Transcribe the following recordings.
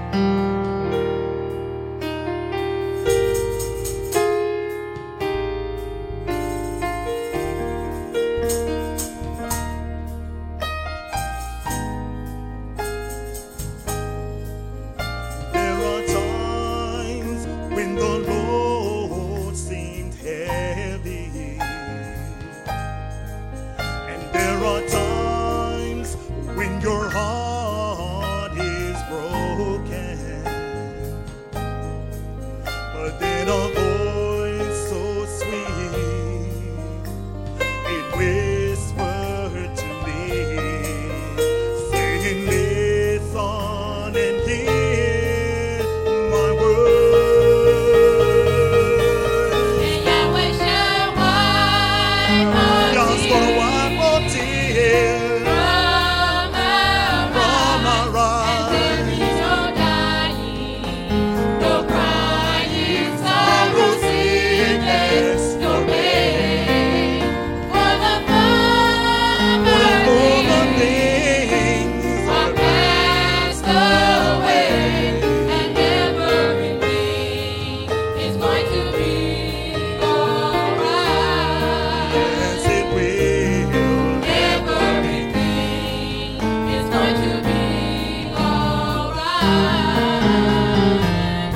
There are times when the Lord seemed heavy, and there are times when your heart is broken. But then a voice so sweet, it whispered to me, saying, listen and hear my word. And Yahweh shall wipe our God's gonna tears wipe our tears from our from our eyes. And there eyes. is no dying, no crying, sorrow, sickness, no pain. For the former things are passed away, and everything is going to be alright. yes, it will. Everything is going to be alright.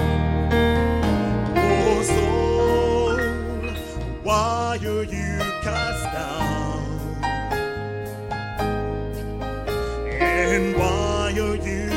Oh soul, why are you cast down? And why are you